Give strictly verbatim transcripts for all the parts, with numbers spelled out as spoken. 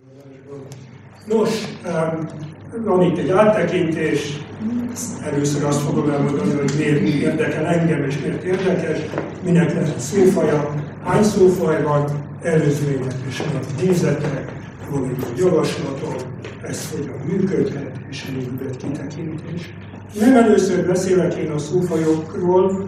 Nos, van itt egy áttekintés, először azt fogom elmondani, hogy miért érdekel engem és miért érdekes, minek lehet szófaja, hány szófaj van, előzmények és nézetek, van egy javaslatom, ez hogyan működhet, és végül egy kitekintés. Nem először beszélek én a szófajokról,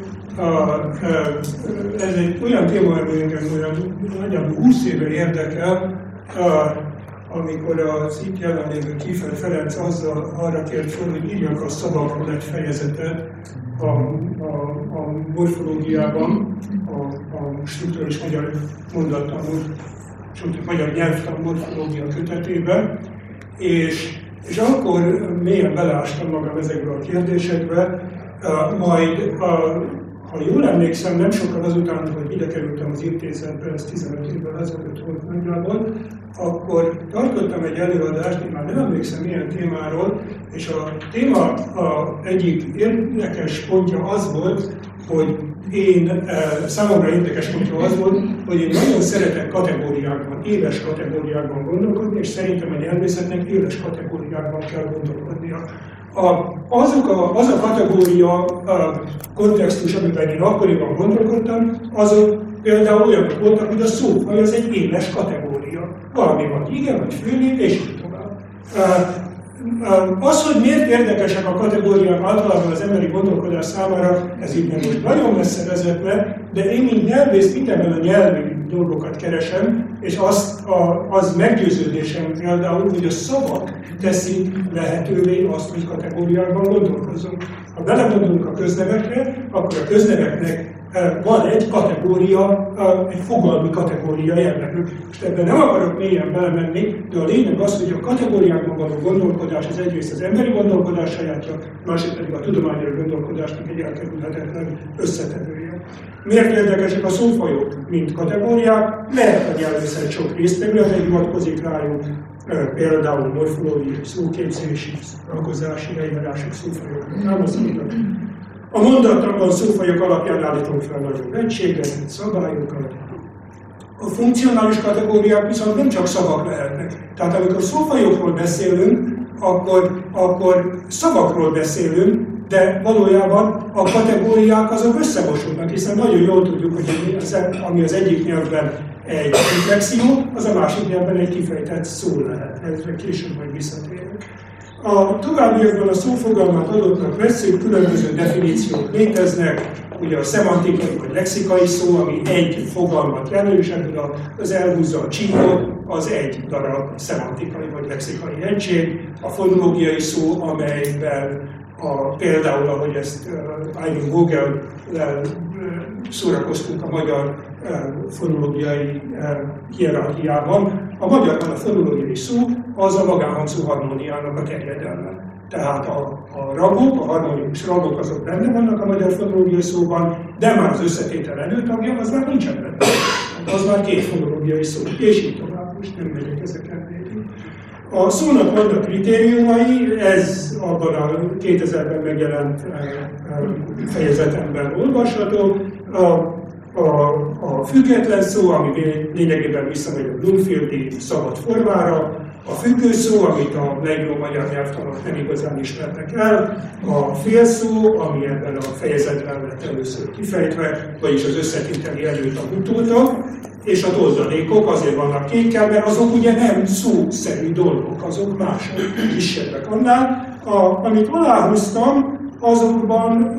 ez egy olyan téma, ami engem olyan nagyjából húsz éve érdekel, amikor az itt jelenlévő Kiefer Ferenc azzal arra kért fel, hogy írjak a szavakról egy fejezetet a, a, a morfológiában, a, a strukturális magyar mondattan, magyar nyelvtan morfológia kötetében, és, és akkor mélyen beleástam magam ezekbe a kérdésekbe, majd a, ha jól emlékszem, nem sokkal azután, hogy ide kerültem az intézetbe, ez tizenöt évvel ezelőtt volt nagyjából, akkor tartottam egy előadást, én már nem emlékszem milyen témáról, és a téma a egyik érdekes pontja az volt, hogy én, számomra érdekes pontja az volt, hogy én nagyon szeretek kategóriákban, éles kategóriákban gondolkodni, és szerintem a nyelvészetnek éles kategóriákban kell gondolkodnia. A, azok a, az a kategória a kontextus, amiben én akkoriban gondolkodtam, azok például olyanok voltak, hogy a szófaj az egy éles kategória. Valami vagy igen, vagy főnév, és így tovább. Az, hogy miért érdekesek a kategóriák általában az emberi gondolkodás számára, ez így nem most nagyon messze vezetne, de én, mint nyelvész, mindenben a nyelvi dolgokat keresem, és azt a, az meggyőződésem például, hogy a szavak teszik lehetővé azt, hogy kategóriákban gondolkozzunk. Ha belegondolunk a köznevekre, akkor a közneveknek van egy kategória, egy fogalmi kategória jellegű. És ebben nem akarok mélyen belemenni, de a lényeg az, hogy a kategóriákban való gondolkodás az egyrészt az emberi gondolkodás sajátja, másik pedig a tudományos gondolkodásnak egy elkerülhetetlen összetevője. Miért érdekesek a szófajok, mint kategóriák? Lehet a nyelvészet sok résztvevőre hivatkozik rájuk, például morfológiai, szóképzési, rakozási, eljárások, szófajok, támaszkodnak. A mondatokban szófajok alapján állítunk fel nagyobb egységet, szabályokat. A funkcionális kategóriák viszont nem csak szavak lehetnek. Tehát amikor szófajokról beszélünk, akkor, akkor szavakról beszélünk, de valójában a kategóriák azok összemosódnak, hiszen nagyon jól tudjuk, hogy ami az egyik nyelvben egy inflexió, az a másik nyelvben egy kifejtett szó lehet. Ezre később majd visszatérünk. A továbbiakban a szófogalmat adottnak vesszük, különböző definíciók léteznek, ugye a szemantikai vagy lexikai szó, ami egy fogalmat jelöl, és ebből az elhúzza a csíkot, az egy darab szemantikai vagy lexikai egység, a fonológiai szó, amelyben a, például, ahogy ezt uh, Eileen Vogel-lel uh, szórakoztunk a magyar uh, fonológiai uh, hierarchiában, a magyarban a fonológiai szó az a magánhangszó harmóniának a terjedelme. Tehát a, a ragok, a harmonikus ragok azok benne vannak a magyar fonológiai szóban, de már az összetétel előtagja, az már nincsen benne. Az már két fonológiai szó, és így tovább, most nem megyek ezeken végig. A szónak vannak kritériumai, ez abban a kétezerben megjelent fejezetemben olvasható. A, a, a független szó, ami lényegében visszamegy a Bloomfieldi szabad formára, a függő szó, amit a legjobb magyar nyelvtanok nem igazán ismernek el, a félszó, ami ebben a fejezetben lett először kifejtve, vagyis az összetételi előtt a utóta, és a toldalékok azért vannak kékkel, mert azok ugye nem szószerű dolgok, azok mások, kisebbek annál. A, amit aláhúztam, azokban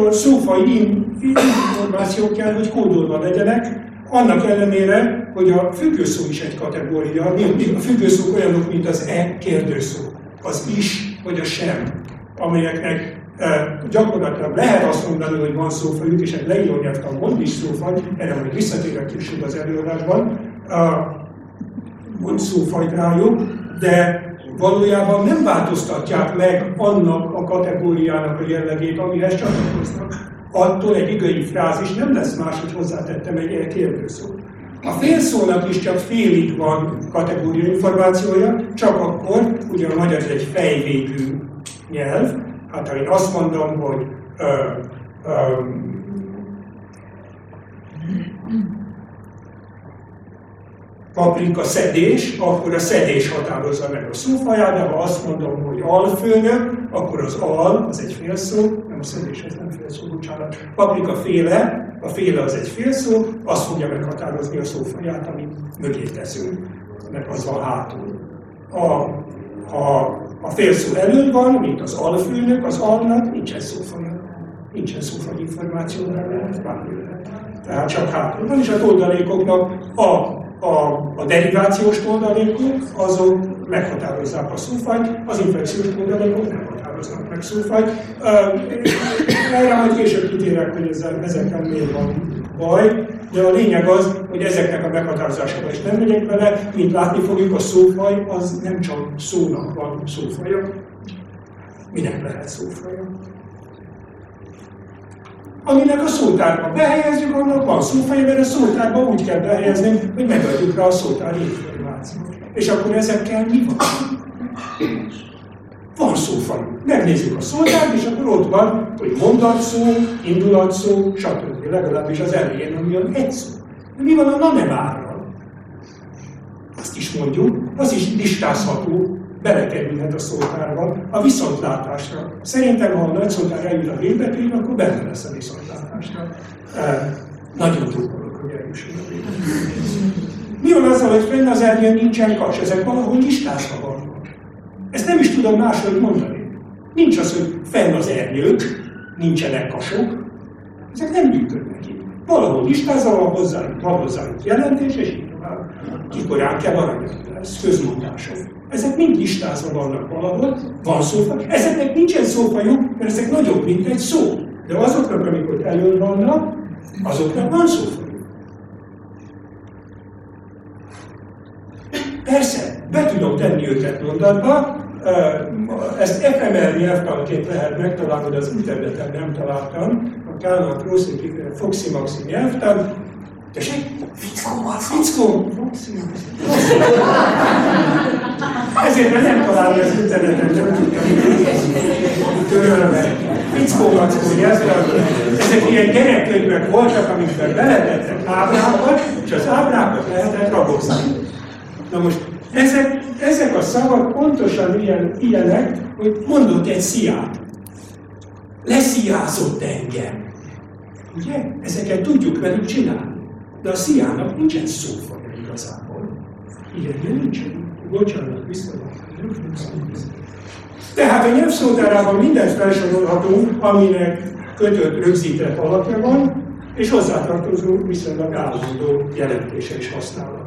szófai információk kell, hogy kódolva legyenek, annak ellenére, hogy a függőszó is egy kategória, a függőszók olyanok, mint az e kérdőszó, az is vagy a sem, amelyeknek e, gyakorlatilag lehet azt mondani, hogy van szófajuk, és egy leíró nyelvtan mond is szófaj, erre majd visszatérek később az előadásban, mond szófajt rájuk, de valójában nem változtatják meg annak a kategóriának a jellegét, amihez csatlakoznak. Attól egy igei frázis nem lesz más, hogy hozzátettem egy kérdőszót. A félszónak is csak félig van kategóriainformációja, csak akkor, ugye a magyar egy fejvégű nyelv, hát ha én azt mondom, hogy ö, ö, paprika szedés, akkor a szedés határozza meg a szófaját, de ha azt mondom, hogy alfőnök, akkor az al, az egy félszó, nem a szedés, ez nem félszó, bocsánat. Paprika féle, a féle az egy félszó, azt fogja meghatározni a szófaját, amit mögé teszünk, mert az van hátul. A, a, a félszó elől van, mint az alfőnök, az alnak nincsen szófaja. Nincsen szófaj információ benne, bármi lehet. Tehát csak hátul van, és a toldalékoknak a, a, a derivációs toldalékok, azok meghatározzák a szófajt, az infekciós toldalékok nem határoznak meg szófajt. Erre majd később kitérek, hogy ezzel, ezekkel miért van baj, de a lényeg az, hogy ezeknek a meghatározásában is nem megyek vele, mint látni fogjuk, a szófaj az nem csak szónak van szófaja, minek lehet szófaja. Aminek a szótárba behelyezzük, annak van szófaja, mert a szótárba úgy kell behelyezni, hogy megadjuk rá a szótári információt. És akkor ezekkel mi van? Van szófajuk. Megnézzük a szótárt, és akkor ott van, hogy mondatszó, indulatszó, stb. Legalábbis az elején, ami jön egy szó. De mi van a na nem árral? Azt is mondjuk, az is listázható, belekerülhet a szótárba, a viszontlátásra. Szerintem, ha a nagy szótár eljut a végbetűig, akkor benne lesz a viszontlátásra. E, nagyon tudok, hogy eljusson a végbetűig. Mi van azzal, hogy fenn az ernyőn nincsen kas? Ezek valahol listázva vannak. Ezt nem is tudom máshogy mondani. Nincs az, hogy fenn az ernyők, nincsenek kasok. Ezek nem működnek így. Valahol listázva van hozzájuk, van hozzájuk jelentés, és így tovább. Kikorán kell aranyat, ez közmondások. Ezek mind listázva vannak valahol, van szófaj. Ezeknek nincsen szófajuk, mert ezek nagyobb, mint egy szó. De azoknak, amikor elől vannak, azoknak van szófajuk. Persze, be tudom tenni őket mondatba, ezt ef em el nyelvtanként lehet megtalálni, de az interneten nem találtam. A Kálmán Prószéki Foxy Maxi nyelvtan. Tessék? Fickó, fickó! Foxy Maxi. Ezért nem találni az interneten, nem tudtam. Törölve. Fickó, Maxi nyelvtan. Ezek ilyen gyerekkönyvek voltak, amikben beletettek ábrákat, és az ábrákat lehetett ragozni. Na most, ezek, ezek a szavak pontosan ilyen, ilyenek, hogy mondott egy sziát. Lesziázott engem. Ugye? Ezeket tudjuk velük csinálni. De a sziának nincsen szófaja igazából. Igen, nincsen. Bocsánat, visszaadom. Tehát a nyelvszótárában mindent felsorolhatunk, aminek kötött, rögzített alapja van, és hozzátartozó viszonylag állandó jelentése és használata.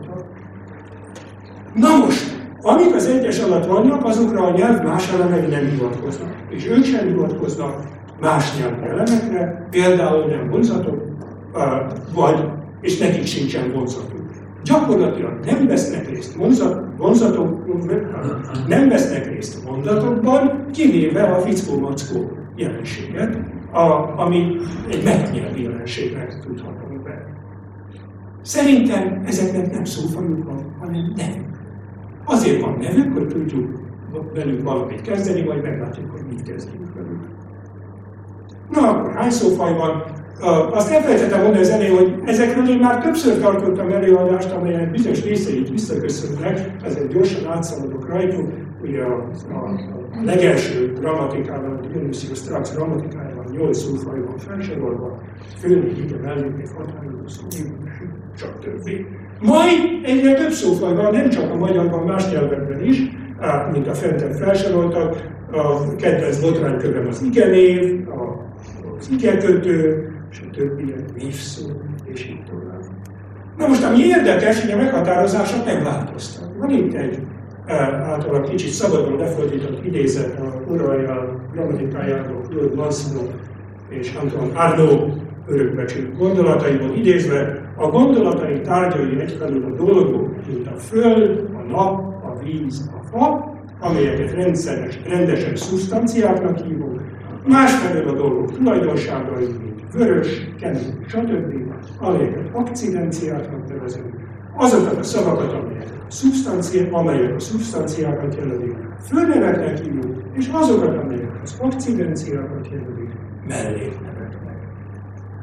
Na most, amik az egyes alatt vannak, azokra a nyelv más elemei nem hivatkoznak. És ők sem hivatkoznak más nyelvi elemekre, például nem vonzatok, vagy, és nekik sincsen vonzatuk. Gyakorlatilag nem vesznek részt vonzat, vonzatok, nem vesznek részt mondatokban, kivéve a fickó-mackó jelenséget, a, ami egy megnyelvi jelenségnek tudhatunk be. Szerintem ezeknek nem szófajuk van, hanem nevük. Azért van nevük, hogy tudjuk velük valamit kezdeni, vagy meglátjuk, hogy mit kezdjünk velük. Na, akkor hány szófaj van? Azt elfelejtettem mondani az elején, hogy ezekről én már többször tartottam előadást, amelyek bizonyos részeit visszaköszönnek, ezért gyorsan átszaladok rajtuk. Ugye a, a, a legelső grammatikában, a Dionysius Strax grammatikájában nyolc szófaj van felsorolva, főnék, igen, melléknék, határozó szó, csak többi. Majd egyre több szófaj van, nem csak a magyarban, más nyelvekben is, mint a fenten felsoroltak. A kedvenc botránykövem az igenév, az igekötő, és a többiek névszó, és így tovább. Na most, ami érdekes, hogy a meghatározások nem változtak. Van itt egy általában kicsit szabadon lefordított idézet a Royal grammatikájáról, Claude Mansfield és Antoine Arnaud örökbecsült gondolataiból idézve, a gondolatai tárgyai egyfelől a dolgok, mint a föld, a nap, a víz, a fa, amelyeket rendszeres, rendesen szubstanciáknak hívunk, másfelől a dolgok tulajdonságai, mint vörös, kemény, stb., amelyeket akcidenciáknak nevezünk, azokat a szavakat, amelyek a szubstanciák, amelyek a szubstanciákat jelentik, fölneveknek hívunk, és azokat, amelyek az akcidenciákat jelentik, mellékneveknek.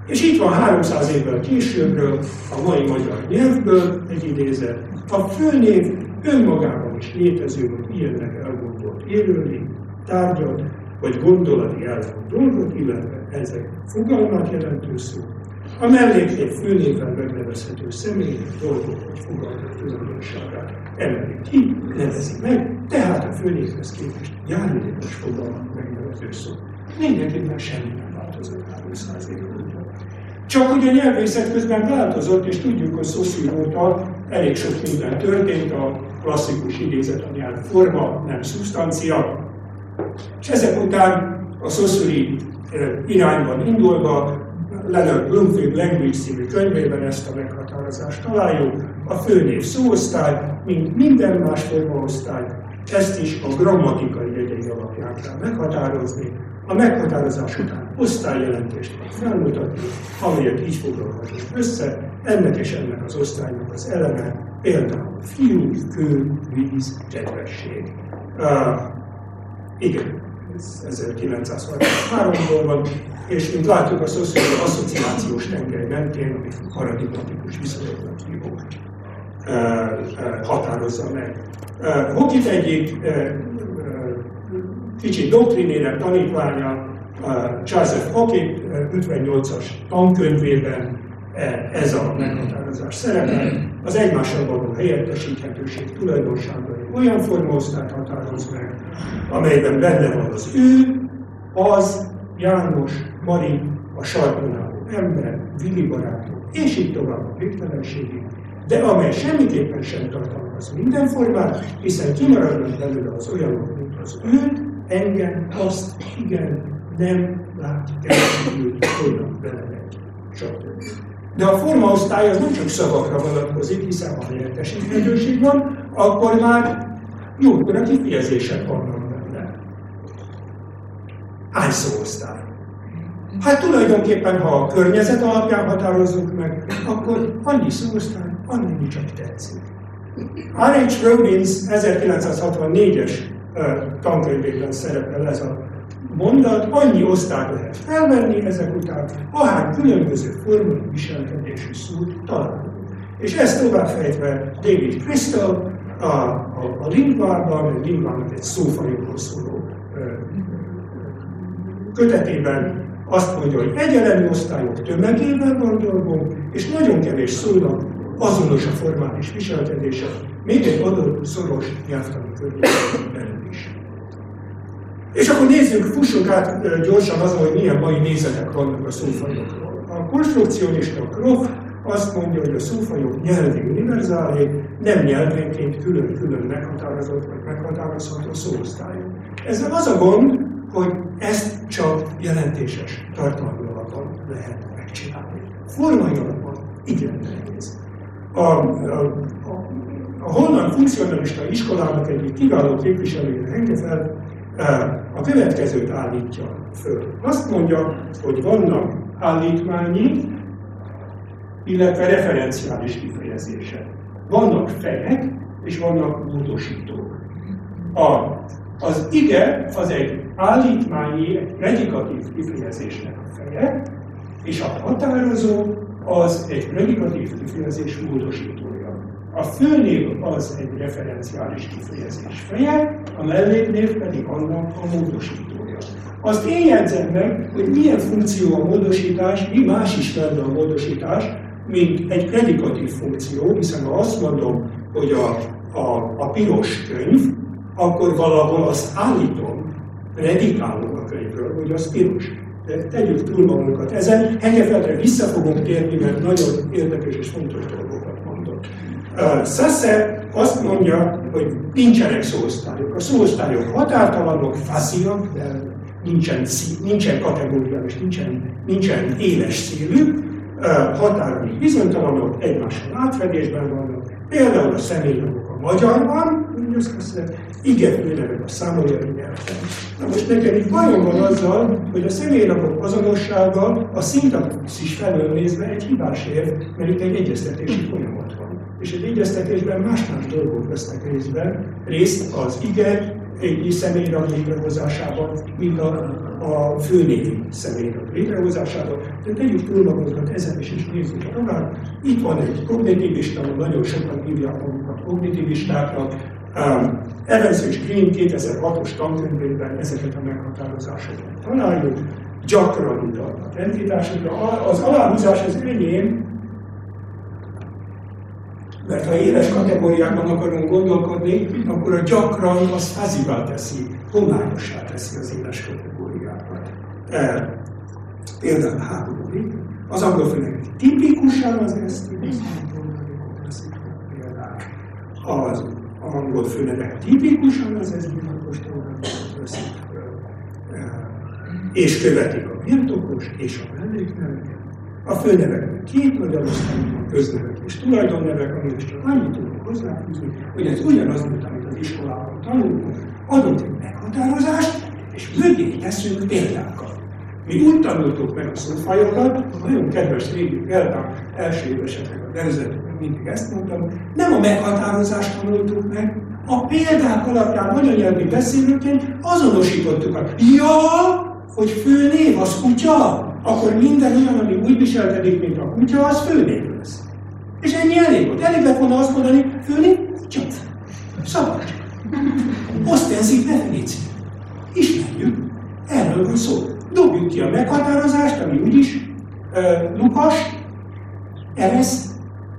És itt van háromszáz évvel későbbről, a mai magyar nyelvből egy idézet. A főnév önmagában is létező, vagy ilyennek elgondolt élőlény, tárgyat, vagy gondolati elvont dolgot, illetve ezek fogalmat jelentő szó. A melléknév főnévvel megnevezhető személy, dolgok vagy fogalmak tulajdonságát emeli ki, nevezi meg, tehát a főnévhez képest járulékos fogalmat megnevező szó. Mindenképpen semmi nem változott háromszáz év óta. Csak hogy a nyelvészet közben változott, és tudjuk, hogy Saussure óta elég sok minden történt, a klasszikus idézet a nyelv forma, nem szubstancia. És ezek után a Saussure irányban indulva, Leonard Bloomfield Language című könyvében ezt a meghatározást találjuk. A főnév szóosztály, mint minden más formaosztály, ezt is a grammatikai jegyei alapján kell meghatározni. A meghatározás után osztályjelentést kell felmutatni, amelyet így foglalhatunk össze, ennek és ennek az osztálynak az eleme, például fiú, kő, víz, kedvesség. Uh, igen, ez ezerkilencszázharmincháromból van, és mint látjuk, a Saussure asszociációs tengely mentén, amit paradigmatikus viszonyoknak hívunk, uh, uh, határozza meg. Uh, Hockit egyik uh, kicsit doktrinének tanítványa, Charles F. Hockit ötvennyolcas tankönyvében ez a meghatározás szerepel. Az egymással való helyettesíthetőség tulajdonságai olyan formaosztályt határoz meg, amelyben benne van az ő, az, János, Mari, a sarkon álló ember, Vili barátok, és így tovább a végtelenségig, de amely semmiképpen sem tartalmaz minden formát, hiszen kimaradnak belőle az olyanok, mint az őt, engem, azt, igen, nem, lát, keresőt, olyan belemegy, stb. De a formaosztály az nem csak szavakra vonatkozik, hiszen ha helyettesíthetőség van, akkor már jókora kifejezések vannak benne. Hány szóosztály? Hát tulajdonképpen, ha a környezet alapján határozzuk meg, akkor annyi szóosztály, annyi csak tetszik. R H Robbins ezerkilencszázhatvannégyes tankönyvében szerepel ez a mondat, annyi osztályt lehet felvenni ezek után, ahány különböző formai viselkedésű szót találunk. És ezt továbbfejtve David Crystal a, a, a Lingvárban, a Lingvárnak egy szófajokról szóló ö, kötetében azt mondja, hogy egyenlemű osztályok tömegével van dolgunk, és nagyon kevés szónak azonos a formális viselkedése, még egy adott szoros nyelvtani környezetben belül is. És akkor nézzük, fussunk át gyorsan azon, hogy milyen mai nézetek vannak a szófajokról. A konstrukcionista Krok azt mondja, hogy a szófajok nyelvi univerzálé, nem nyelvenként külön-külön meghatározott vagy meghatározható szóosztályok. Ezzel az a gond, hogy ezt csak jelentéses tartalmi alapon lehet megcsinálni. Formai alapon igen nehéz. A, a, a, a holland funkcionalista iskolának egyik kiváló képviselője Henkefeld a következőt állítja föl. Azt mondja, hogy vannak állítmányi, illetve referenciális kifejezések. Vannak fejek, és vannak módosítók. A, az ige az egy állítmányi, egy predikatív kifejezésnek a feje, és a határozó az egy predikatív kifejezés módosítója. A főnév az egy referenciális kifejezés feje, a melléknév pedig annak a módosítója. Azt én jegyzem meg, hogy milyen funkció a módosítás, mi más is lenne a módosítás, mint egy predikatív funkció, hiszen ha azt mondom, hogy a, a, a piros könyv, akkor valahol azt állítom, predikálom a könyvről, hogy az piros. De tegyük túl magunkat ezen, Hengefeldre vissza fogunk térni, mert nagyon érdekes és fontos dolgokat mondott. Uh, Sasse azt mondja, hogy nincsenek szóosztályok. A szóosztályok határtalanok, fuzzy-ak, de nincsen, nincsen kategória és nincsen, nincsen éles szélük, uh, határai bizonytalanok, egymással átfedésben vannak. Például a személynagok a magyarban, igen, főleg a számoljai nyelven. Na most nekem itt bajom van azzal, hogy a személynagok azonossága a szintaxis felől nézve egy hibás érv, mert itt egy egyeztetési folyamat van. És egy egyeztetésben más-más dolgok vesznek részben, részt az ige egy személyrag létrehozásában, mint a, a főnévi személyrag létrehozásában. De tegyük túl magunkat ezen is, és nézzük tovább. Itt van egy kognitivista, nagyon sokan hívják magukat kognitivistáknak. Um, Evans és Green kétezer-hatos tankönyvében ezeket a meghatározásokat találjuk. Gyakran utalnak entitásokra. Az aláhúzás az enyém, mert ha éles kategóriákban akarunk gondolkodni, akkor a gyakran az fázivá teszi, homályossá teszi az éles kategóriákat. E, például háborúig, az angol főnek tipikusan az ezt, az angol főnevek tipikusan az ezt veszik föl, és követik a birtokos és a mellékneveket. A főneveknek két nagy elosztály van, köznevek és tulajdonnevek, amit csak annyit tudunk hozzáfűzni, hogy ez ugyanaz, mint amit az iskolában tanulunk, adunk egy meghatározást, és mögé teszünk példákat. Mi úgy tanultuk meg a szófajokat, a nagyon kedves régi példák, első éveseknek a nemzetben mindig ezt mondtam, nem a meghatározást tanultuk meg, a példák alapján anyanyelvi beszélőként azonosítottuk. Ja, hogy főnév az kutya, akkor minden olyan, ami úgy viselkedik, mint a kutya, az főnév lesz. És ennyi elég volt. Elég lett volna azt mondani, főnév, kutya. Szabadság. Osztenszik definíció. Ismerjük. Erről van szó. Dobjuk ki a meghatározást, ami úgyis uh, lukas, eresz.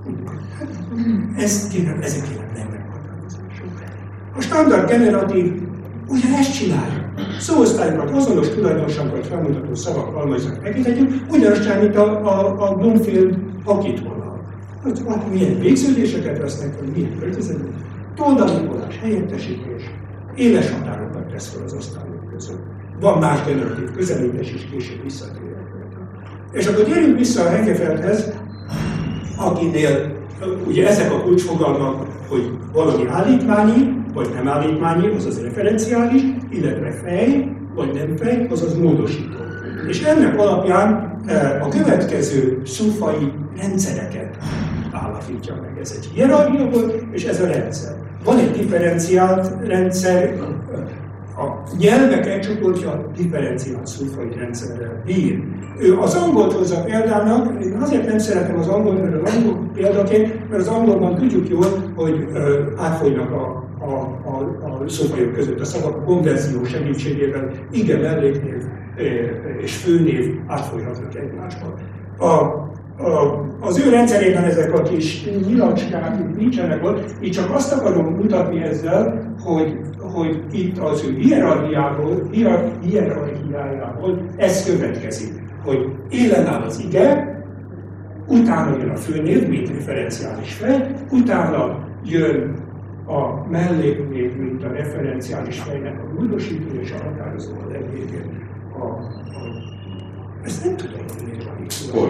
Ez kérem, ezek kérem nem meghatározások. A standard generatív ugyanezt csinálja. Szóosztályokat, azonos tulajdonságokat felmutató szavak halmaznak megnézhetjük, ugyanazt csinálja, mint a, a, a Bloomfield akit-vonal. Hogy milyen végződéseket vesznek, hogy milyen költözetben, toldalipolás, helyettesítés, éles határokat tesz fel az osztályok között. Van más generatív közelítés is, később visszatérek. És akkor térjünk vissza a Hengefeldhez, akinél ugye ezek a kulcsfogalmak, hogy valami állítmányi, vagy nem állítmányi, azaz referenciális, illetve fej, vagy nem fej, azaz módosító. És ennek alapján a következő szufai rendszereket állapítja meg. Ez egy hierarchia volt, és ez a rendszer. Van egy differenciált rendszer, a nyelvek egy csoportja differenciált szufai rendszerrel bír. Ő az angolt hozza példának, én azért nem szeretem az angolt, mert az angol példaként, mert az angolban tudjuk jól, hogy ö, átfolynak a, a, a, a szufajok között a szavak a konverzió segítségével, igen, melléknév és főnév átfolyhatnak egymásba. A, A, az ő rendszerében ezek a kis nyilacskák nincsenek ott, így csak azt akarom mutatni ezzel, hogy, hogy itt az ő hierarchiából, hierarchiájából ez következik, hogy élen áll az ige, utána jön a főnév, mint referenciális fej, utána jön a melléknév, mint a referenciális fejnek a módosító, és a határozó a legvégén. A, a, ezt nem tudom, hogy miért van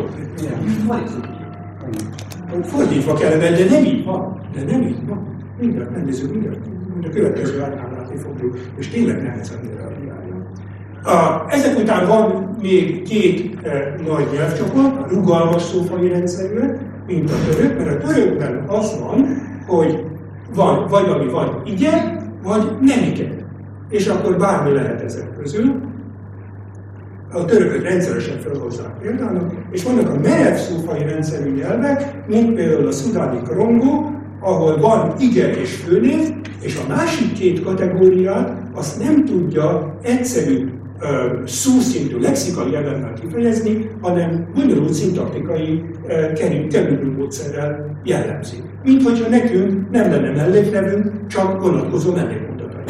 itt. Fordítva kellene, de nem így van. De nem így van. Mindjárt megnézzük, mindjárt. A következő árnál látni fogjuk, és tényleg nehezen a Ezek után van még két e, nagy nyelvcsoport, a rugalmas szófai rendszerűek, mint a török, mert a törökben az van, hogy van, vagy ami vagy igen, vagy nem igen. És akkor bármi lehet ezek közül. A törökök rendszeresen felhozzák példának, és vannak a merev szófai rendszerű nyelvek, mint például a szudáni krongó, ahol van ige és főnév, és a másik két kategóriát azt nem tudja egyszerű uh, szószintű lexikai elemmel kifejezni, hanem bonyolult szintaktikai uh, kerülő módszerrel jellemzi. Mint hogyha nekünk nem lenne melléknevünk, csak vonatkozó mellékmondatai.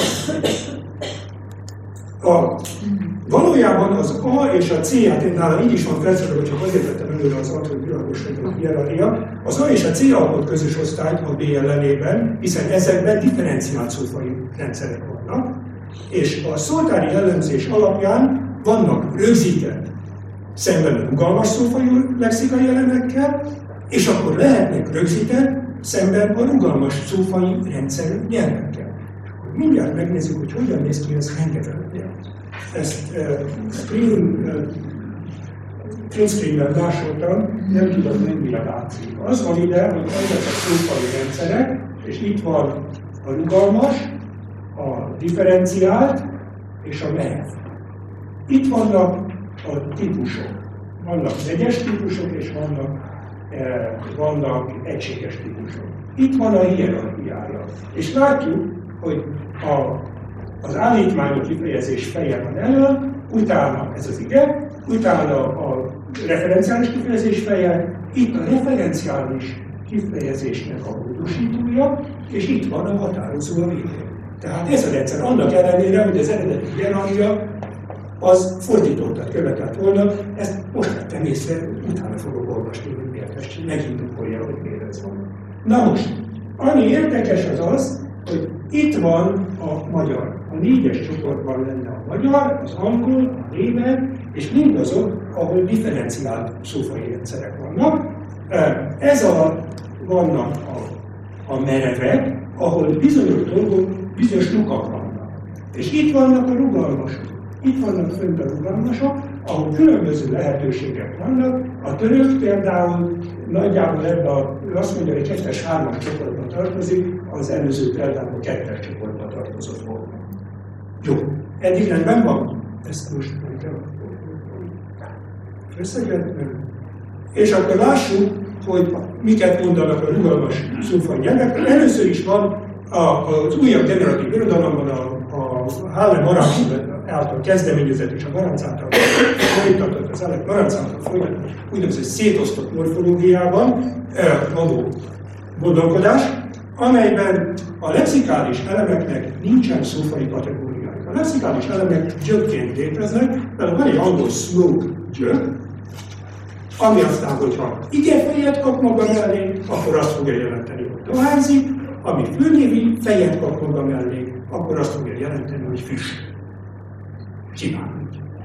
A Valójában az A és a C, hát én nála így is van felszerelve, csak azért vettem előre az A-t, hogy világos legyen a hierarchia. Az A és a C alkot közös osztályt a B ellenében, hiszen ezekben differenciált szófai rendszerek vannak, és a szótári jellemzés alapján vannak rögzített, szemben a rugalmas szófajú lexikai elemekkel, és akkor lehetnek rögzített, szemben a rugalmas szófai rendszerű nyelvekkel. Mindjárt megnézzük, hogy hogyan néz ki ez Hengefeldnél. Ezt uh, screen, uh, print screen-ben másoltam, nem tudom, mennyire látszik. Az van ide, hogy ezek a szófai rendszerek, és itt van a rugalmas, a differenciált és a merev. Itt vannak a típusok. Vannak vegyes típusok és vannak, eh, vannak egységes típusok. Itt van a hierarchiája. És látjuk, hogy a, az állítmányi kifejezés feje van elől, utána ez az ige, utána a referenciális kifejezés feje, itt a referenciális kifejezésnek a módosítója, és itt van a határozó a végén. Tehát ez a rendszer annak ellenére, hogy az eredeti hierarchia az fordítottat követett volna, ezt most vettem észre, utána fogok olvasni, hogy miért ezt megindokolja, hogy miért ez van. Na most, ami érdekes az az, hogy itt van a magyar. A négyes csoportban lenne a magyar, az angol, a német, és mindazok, ahol differenciált szófaji rendszerek vannak. Ez alatt vannak a, a merevek, ahol bizonyos dolgok, bizonyos lukak vannak. És itt vannak a rugalmasok. Itt vannak fönt a rugalmasok, ahol különböző lehetőségek vannak. A török például nagyjából ebben a, azt mondja, hogy kettes hármas csoportban tartozik, az előző példában kettes csoportban tartozott volna. Jó, eddig rendben van? Ezt most összegetni. És akkor lássuk, hogy miket mondanak a rugalmas szófaji nyelvek. Először is van az újabb generatív irodalomban a, a Hallem Marantz által kezdeményezett és a Marantz által folytatott, az Alex Marantz által folytatott úgynevezett szétosztott morfológiában való gondolkodás, amelyben a lexikális elemeknek nincsen szófaji kategóriája. A lexikális elemek gyökként léteznek, mert van egy angol smoke gyök, ami aztán, hogyha igefejet kap maga mellé, akkor azt fogja jelenteni, hogy dohányzik, ami főnévi fejet kap maga mellé, akkor azt fogja jelenteni, hogy füst. Csinálunk.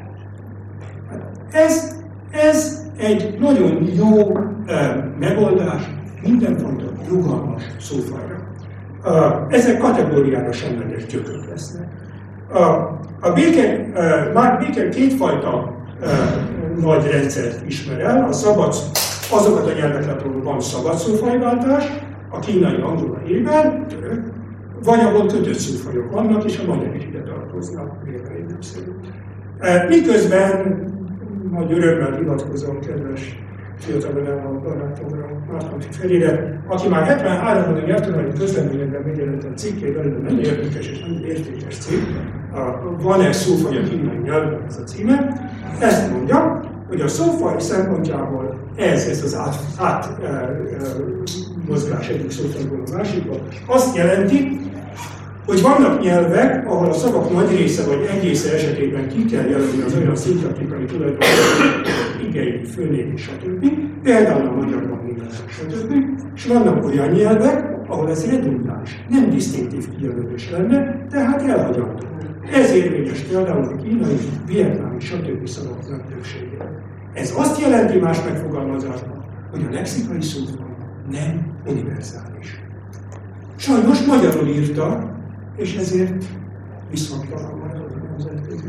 Ez, ez egy nagyon jó eh, megoldás mindenfajta rugalmas szófajra. Uh, ezek kategóriára semleges gyökök lesznek. Uh, a Baker, uh, Mark Baker kétfajta uh, nagy rendszert ismer el, a szabad, azokat a nyelveket, ahol van szabad szófajváltás, a kínai, angol, a héber, török, vagy ahol kötött szófajok vannak, és a magyar is ide tartoznak, véleményem szerint. Uh, miközben nagy örömmel hivatkozom, kedves fiatalon barátomra, Márton Ferire, aki már hetvenháromban a nyelvtudományi közleményekben megjelentett cikkében, de nagyon érdekes és nagyon értékes cikk, van-e szófaj a kínai nyelvben, ez a címe, ezt mondja, hogy a szófaj szempontjából ez, ez az át, át e, e, mozgás egyik szófajból a másikból, azt jelenti, hogy vannak nyelvek, ahol a szavak nagy része vagy egésze esetében ki kell jelölni az olyan szintaktikai tulajdonságokat, igei, főnévi, stb. Például a magyarban minden, stb. És vannak olyan nyelvek, ahol ez redundáns, nem disztinktív kijelölés lenne, tehát elhagyható. Ez érvényes például a kínai, vietnámi, stb. Szavak nagy többségére. Ez azt jelenti más megfogalmazásban, hogy a lexikai szófaj nem univerzális. Sajnos magyarul írta, és ezért viszonytalan marad a nemzetközi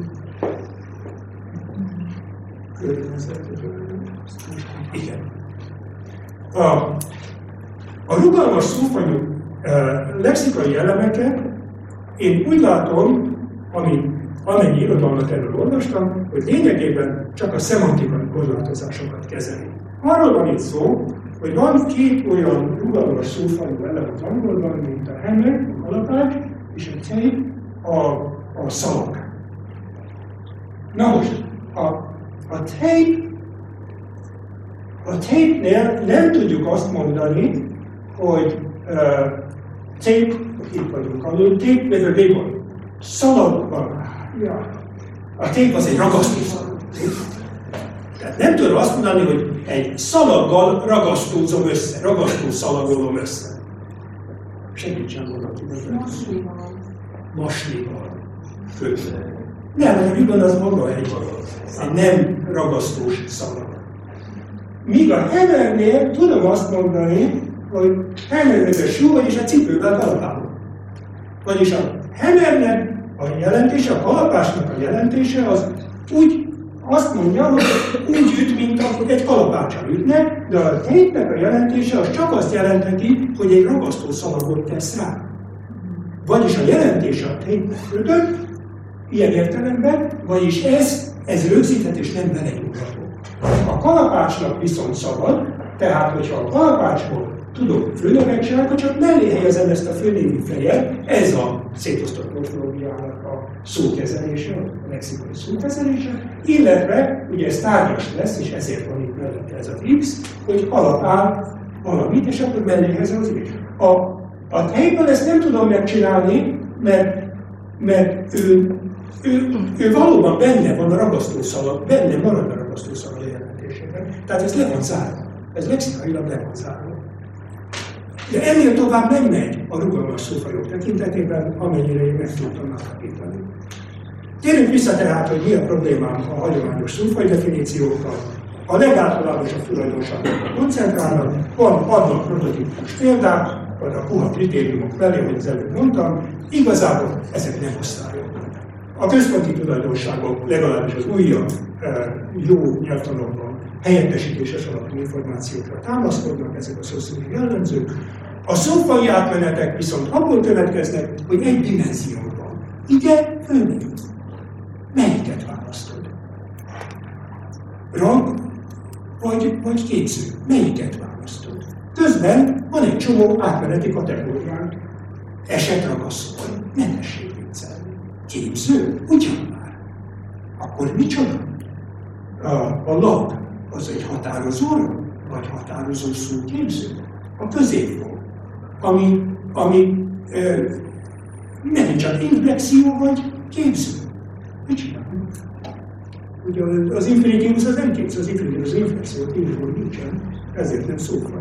környezetben. Igen. A, a rugalmas szófajú e, lexikai elemeket én úgy látom, ami, amennyi irodalmat erről olvastam, hogy lényegében csak a szemantikai korlátozásokat kezeli. Arról van itt szó, hogy van két olyan rugalmas szófajú elem az angolban, mint a hammer, a kalapács, és a tape, a, a szalag. Na most, a, a tape, a tape-nél nem tudjuk azt mondani, hogy uh, tape, itt vagyunk alul, tape with a ribbon. Szalag van. Ja. A tape az egy ragasztó szalag. Tehát nem tudom azt mondani, hogy egy szalaggal ragasztózom össze, ragasztó szalagolom össze. Segítsen valaki. Maslival. Maslival. Nem, a ribbon az maga egy, egy nem ragasztós szalag. Míg a hammernél tudom azt mondani, hogy hammernek a shoe, vagyis a cipővel kalapálom. Vagyis a hammernek a jelentése, a kalapásnak a jelentése az úgy azt mondja, hogy úgy üt, mint ahogy egy kalapáccsal ütne, de a tape-nek a jelentése az csak azt jelentheti, hogy egy ragasztó szalagot tesz rá. Vagyis a jelentés a tényleg ilyen értelemben, vagyis ez, ez rögzíthet és nem belenyúlható. A kalapácsnak viszont szabad, tehát hogyha a kalapácsból tudok főnövegcsinálni, akkor csak mellé helyezem ezt a főnévi fejet, ez a szétosztott morfológiának a szókezelése, a mexikai szókezelése, illetve ugye ez tárgyas lesz, és ezért van itt mellette ez az X, hogy alapál valamit, és akkor mellé helyezem az X. A, a tejből ezt nem tudom megcsinálni, mert, mert ő, ő, ő valóban benne van a ragasztószalag, benne marad a ragasztószalag a jelentésében. Tehát ez le van zárva. Ez lexikailag le van zárva. De ennél tovább nem megy a rugalmas szófajok tekintetében, amennyire én meg tudtam állapítani. Térjünk vissza tehát, hogy mi a problémám a hagyományos szófaj definíciókkal. A legáltalánosabb tulajdonságokra koncentrálnak, van, adnak prototípus példák, vagy a puha kritériumok mellé, ahogy az előbb mondtam, igazából ezek nem osztályok. A központi tulajdonságok legalábbis az újabb jó nyelvtanokban helyettesítéses alapú információkra támaszkodnak, ezek a szószóli jellemzők. A szófai átmenetek viszont abból következnek, hogy egy dimenzióban. Ige, fölmegyünk. Melyiket választod? Rang vagy, vagy képző? Melyiket választod? Közben van egy csomó átmeneti kategóriánk. Esetragasztó, nem tessék viccelni. Képző? Ugyan már. Akkor micsoda? A, a lag az egy határozó, vagy határozó szóképző? A középfog, ami, ami ö, nem csak inflexió vagy képző. Mit csinálunk? Ugye az infinitímus az nem képző, az infinitímus az inflexió, inflexió nincsen, ezért nem szófaj.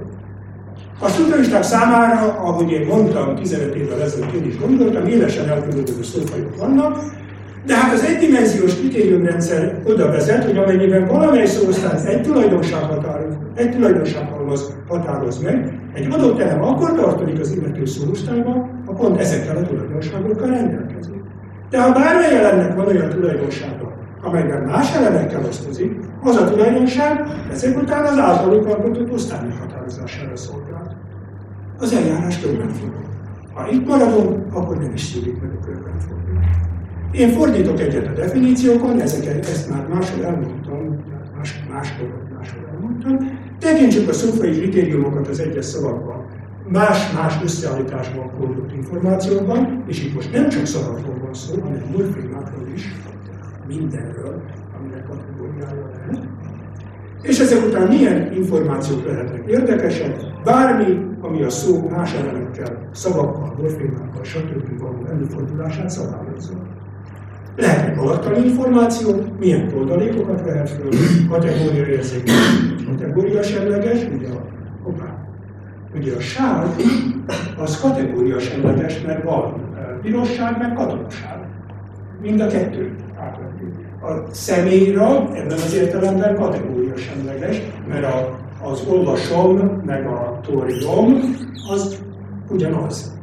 A strukturisták számára, ahogy én mondtam, tizenöt évvel ezelőtt én is gondoltam, élesen elkülönböző szófajok vannak, de hát az egydimenziós kritériumrendszer oda vezet, hogy amennyiben valamely szóosztály egy tulajdonság határoz, egy tulajdonság halmaz határoz meg, egy adott elem akkor tartozik az illető szóosztályba, ha pont ezekkel a tulajdonságokkal rendelkezik. De ha bármely elemnek van olyan tulajdonsága, amelyben más elemekkel osztozik, az a tulajdonság ezek után az általuk alkotott osztály meghatározására szolgál. Az eljárás körben fordul. Ha itt maradunk, akkor nem is szűrik meg a körben fordul. Én fordítok egyet a definíciókon, ezeket, ezt már máshol elmondtam, más, máskor vagy máshol elmondtam. Tekintsük a szófai kritériumokat az egyes szavakban, más-más összeállításban kódolt információkban, és itt most nem csak szavakról van szó, hanem morfémákról is, mindenről, aminek kategóriája lehet. És ezek után milyen információk lehetnek érdekesek, bármi, ami a szó más elemekkel, szavakkal, morfémákkal, stb. Való előfordulását szabályozza. Lehetnek alattani információk, milyen oldalékokat vehet föl, kategória érzékeny, kategória semleges, ugye a, hoppá, ugye a sár, az kategória semleges, mert van pirosság, meg katonság. Mind a kettő átvető. A személyra ebben az értelemben kategória semleges, mert a, az olvasom, meg a torjom, az ugyanaz.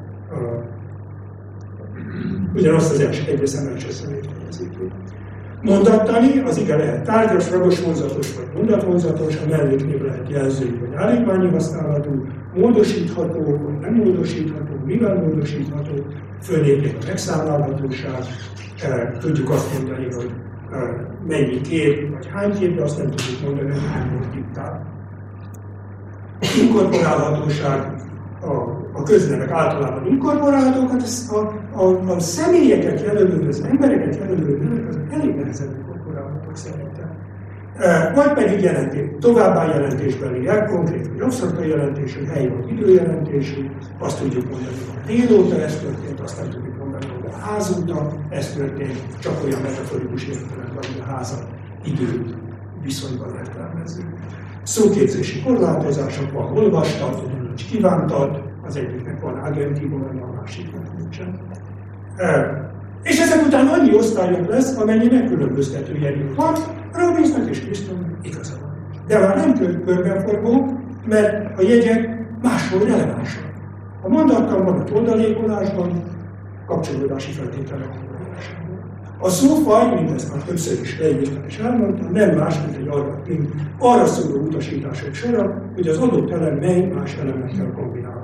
Ugyanazt az első egyre szemes összevételjezik. Mondattani, az igen lehet tárgyas, ragos vonzatos vagy mondatvonzatos, a melléknév lehet jelző vagy állítmányi használatú, módosítható vagy nem módosítható, mivel módosítható, fölépít a megszámlálhatóság, tudjuk azt mondani, hogy mennyi kép vagy hány kép, de azt nem tudjuk mondani, hogy hány volt diktál. Inkorporálhatóság, a, a köznemek általában inkorporálhatók, hát a, a, a személyeket jelölő, az embereket jelölő nevek, azok elég nehezen inkorporálhatók szerintem. E, vagy pedig jelentés, továbbá jelentésbeliek, konkrét vagy absztrakta jelentésű, helyi vagy időjelentésű, azt tudjuk mondani, hogy a délóta ez történt, azt nem tudjuk mondani, hogy a házóta ez történt, csak olyan metaforikus értelemben, hogy a házat idő viszonyban értelmezzük. Szóképzési korlátozások, van olvastat, nincs kívántad, az egyiknek van agentíva, a másiknak nincsen. E, és ezek után annyi osztályok lesz, amennyi megkülönböztető jegyünk van, Robinsnak és Krisztónak igaza van. De már nem körbenforgó, mert a jegyek máshol relevánsak. A mondattalban, a oldalékolásban, kapcsolódási feltételek megoldásából. A szófaj, mindezt már többször is leírtam és elmondtam, nem más, mint egy arra, arra szóló utasítások sora, hogy az adott elem mely más elemekkel kombinálva.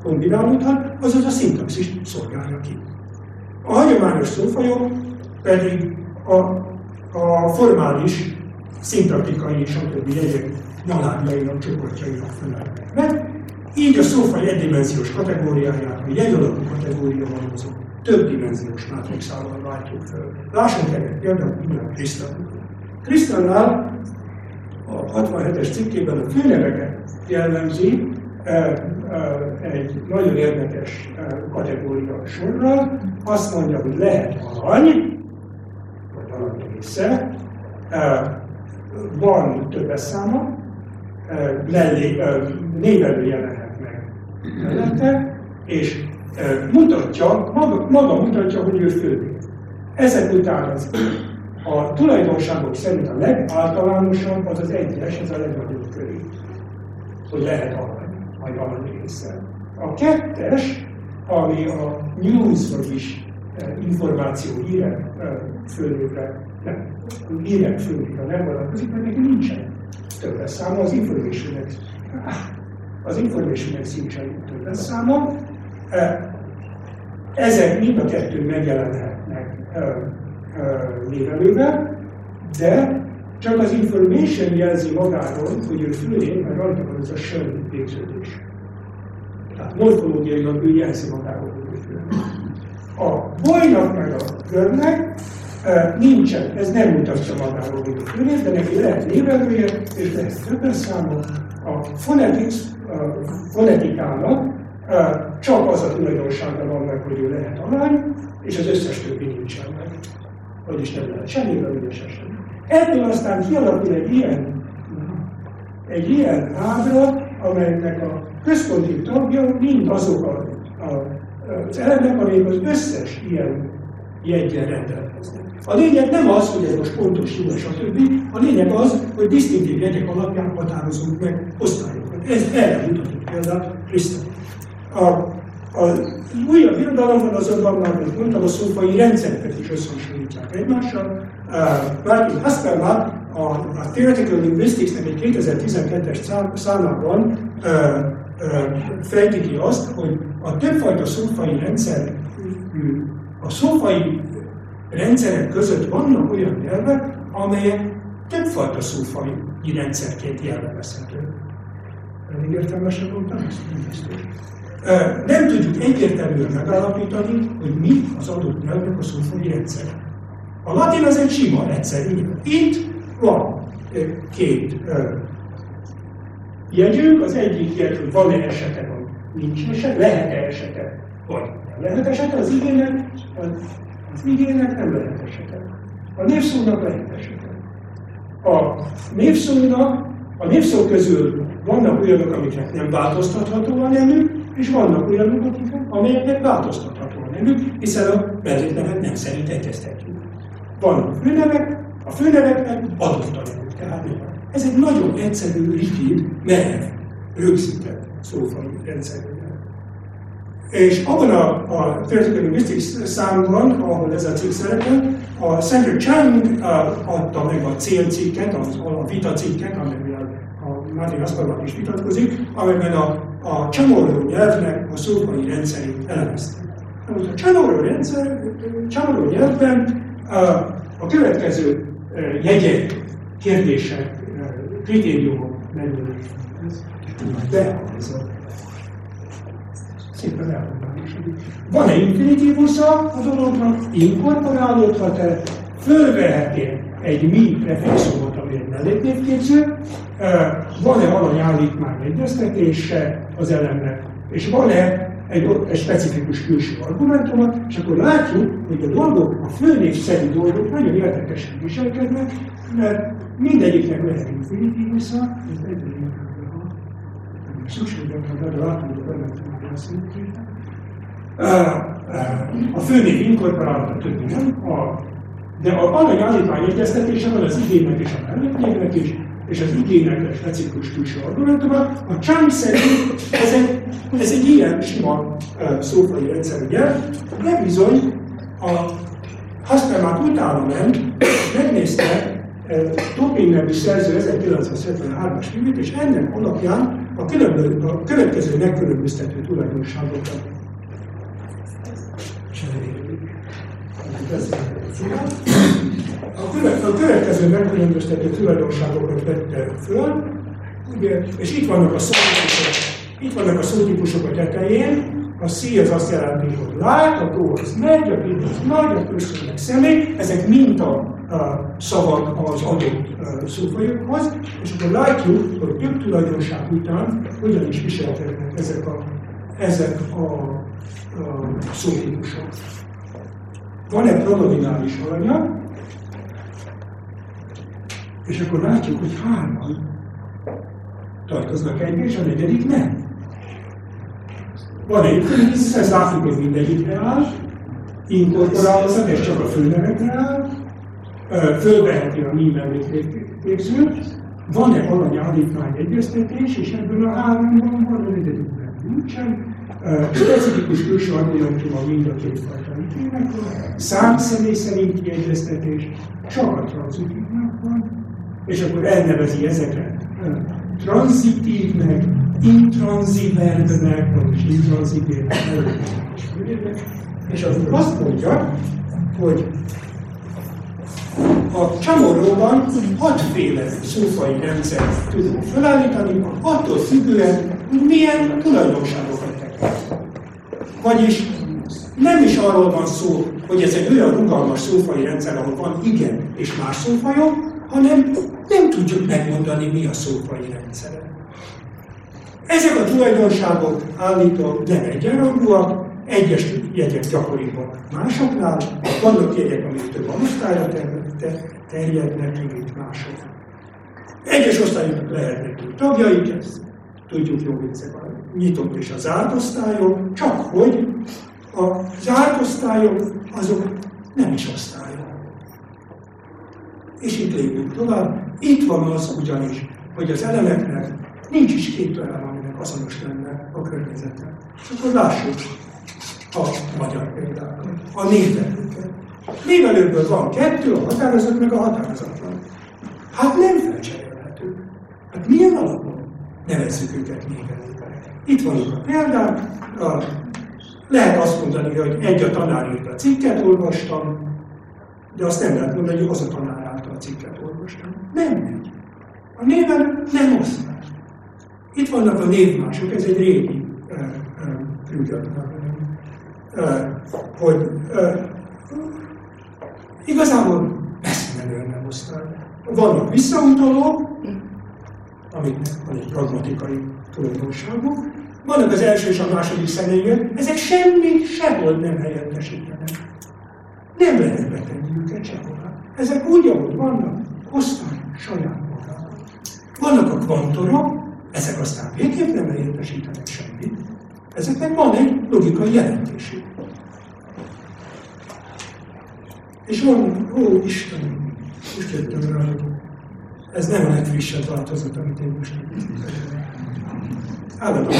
kombinálódhat, azaz a szintaxis szolgálja ki. A hagyományos szófajok pedig a, a formális, szintaktikai stb. Jegyek nyalábjainak, csoportjainak felelnek meg. Így a szófaj egydimenziós kategóriáját, a jegyalapú kategóriával hozó többdimenziós mátrixával váltjuk föl. Lássunk ennek például innen Krisztán. Krisztánnál a hatvanhetes cikkében a főneveket jellemzi e, e, egy nagyon érdekes e, kategória sorral. Azt mondja, hogy lehet arany, vagy arany része, e, van többes száma, e, mellé, e, névelő jelenhet meg mellette, és e, mutatja, maga, maga mutatja, hogy ő főnév. Ezek után az a tulajdonságok szerint a legáltalánosabb az az egyes, ez a legnagyobb köré, hogy lehet arany, vagy arany része. A kettes, ami a news, vagyis információ, hírek főnévre, nem, hírek főnévre nem vonatkozik, mert neki nincsen többes száma, az information az information sincsen többes száma. Ezek mind a kettő megjelenhetnek névelővel, de csak az information jelzi magáról, hogy ő főnév, mert rajta van ez a sön végződés. Tehát morfológiailag ő jelzi magáról, hogy ő főnév. A bolynak meg a körnek nincsen, ez nem mutatja magáról, hogy ő főnév, de neki lehet névelője, és lehet többes száma. A phonetics, a fonetikának csak az a tulajdonsága van meg, hogy ő lehet arany, és az összes többi nincsen meg. Vagyis nem lehet semmivel ügyesen semmi. Ebből aztán kialakul egy ilyen, egy ilyen ábra, amelynek a központi tagja mind azok a, a, az elemek, amelyek az összes ilyen jegyen rendelkeznek. A lényeg nem az, hogy ez most pontos hiba, stb. A lényeg az, hogy disztinktív jegyek alapján határozunk meg osztályokat. Ez erre mutatott például Krisztán. Az újabb irodalomban azonban már, mint mondtam, a szófai rendszereket is összehasonlítják egymással. Uh, Martin Hasperman a, a Theoretical Linguistics-nek egy kétezer-tizenkettes számában uh, uh, fejti ki azt, hogy a többfajta szófai rendszer, a szófai rendszerek között vannak olyan nyelvek, amelyek többfajta szófai rendszerként jellemezhetők. Elég értelmesen mondtam ezt? Nem tudjuk egyértelműen megállapítani, hogy mi az adott nyelvnek a szófai rendszer. A latin az egy sima, egyszerű nyelv. Itt van két jegyünk, az egyik jegy, hogy van-e esete, vagy nincs esete, lehet-e esete, vagy nem lehet esete, az igének, az igének nem lehet esete. A névszónak lehet esete. A névszónak, a névszó közül vannak olyanok, amiknek nem változtatható a nemük, és vannak olyanok, amelyeknek változtatható a nemük, hiszen a melléknevet nem szerint egyeztetjük. Vannak főnevek, a főneveknek adott a nemük, tehát nem. Ez egy nagyon egyszerű, rigid, merev, rögzített szófai rendszerű. És abban a, a Theoretical Linguistics számban, ahol ez a cikk szerepel, a Sandra Chang adta meg a célcikket, a vitacikket, amivel a Martin Hasperman is vitatkozik, amelyben a, a Chamorro nyelvnek a szófai rendszerét elemezte. Most a Chamorro rendszer, Chamorro nyelvben a, a következő jegyek, kérdések, kritériumok megjelennek. De ez a szépen elmondani. Van-e infinitívusza a dolognak, inkorporálódhat-e, fölvehet-e egy mi prefixumot, ami egy melléknévképző, van-e alanyállítmány egyeztetése az elemnek, és van-e egy, egy specifikus külső argumentumot, és akkor látjuk, hogy a dolgok, a főnévszerű dolgok nagyon érdekesen viselkednek, mert mindegyiknek lehet infinitívusza, ez egyre inkább van. Szükségben kell erre látni, hogy a bementőnek beszélünk. A főnév inkorporálta a többi nem, a, de a alanyállítmány egyeztetése van az igénynek és a melléknévnek is, és az igénynek egy specifikus külső argumentuma. A Chang szerint ez egy, ez egy ilyen sima uh, szófai rendszerű nyelv, de bizony a Hasperman utána ment, és megnézte Topin nevű szerző ezerkilencszázhetvenhármas könyvét, és ennek alapján a, a következő megkülönböztető tulajdonságokat A, követ, a következő megkülönböztető tulajdonságokat vette föl, ugye, és itt vannak a szótípusok, itt vannak a szótípusok a tetején, a szí az azt jelenti, hogy lát, a tó az megy, a pid az nagy, a köszönnek személy, ezek mind a, a szavak az adott uh, szófajokhoz, és akkor látjuk, hogy több tulajdonság után hogyan is viselkednek ezek a, ezek a, a szótípusok. Van egy pronominális alanya, és akkor látjuk, hogy hárman tartoznak egybe, és a negyedik nem. Van egy, hiszen látjuk, hogy mindegyikre áll, inkorporálózat, és csak a főnevekre áll, fölveheti a mi memlékképzőt, van-e alany-állítmány egyeztetés, és ebből a háromban van, a negyedikben nincsen. Specifikus külső argumentum a mind a kétfajta ítélekről, számszemély szerinti egyeztetés, csak a tranzitívnak van, és akkor elnevezi ezeket tranzitívnek, intranzív verbnek, vagyis intranzív verbnek, és akkor azt mondja, hogy a Chamorróban hatféle szófai rendszert tudunk felállítani, attól függően, hogy milyen tulajdonságokat tekint. Vagyis nem is arról van szó, hogy ez egy olyan rugalmas szófai rendszer, ahol van igen és más szófajok, hanem nem tudjuk megmondani, mi a szófai rendszer. Ezek a tulajdonságok állítólag nem egyenrangúak, egyes jegyek gyakoribbak másoknál, vannak jegyek, amik több osztályra terjednek, mint mások. Egyes osztályoknak lehetnek tagjaik, ezt tudjuk jól, hogy ezek a nyitott és a zárt osztályok, csak hogy a zárt osztályok azok nem is osztályok. És itt lépünk tovább. Itt van az ugyanis, hogy az elemeknek nincs is két elem, aminek azonos lenne a környezetben. És akkor lássuk a magyar példákat, a névelőket. Névelőkből van kettő, a határozott meg a határozatlan. Hát nem felcserélhetők. Hát milyen alapon nevezzük őket névelőknek? Itt vannak a példák, a, lehet azt mondani, hogy egy a tanár írt a cikket, olvastam, de azt nem lehet mondani, hogy az a tanár által a cikket olvastam. Nem megy. A névelő nem osztály. Itt vannak a névmások, ez egy régi prügyat, hogy uh, igazából messzimenően nem osztály. Vannak visszautalók, amiknek van egy pragmatikai tulajdonságuk, vannak az első és a második személyek, ezek semmit sehol nem helyettesítenek. Nem lehet betenni őket sehová. Ezek úgy, ahogy vannak, osztály saját magában. Vannak a kvantorok, ezek aztán végképp nem helyettesítenek semmit. Ezeknek van egy logikai jelentésük. És van, ó Istenem, most jöttem rá, hogy ez nem a legfrissebb változat, amit én most állandóan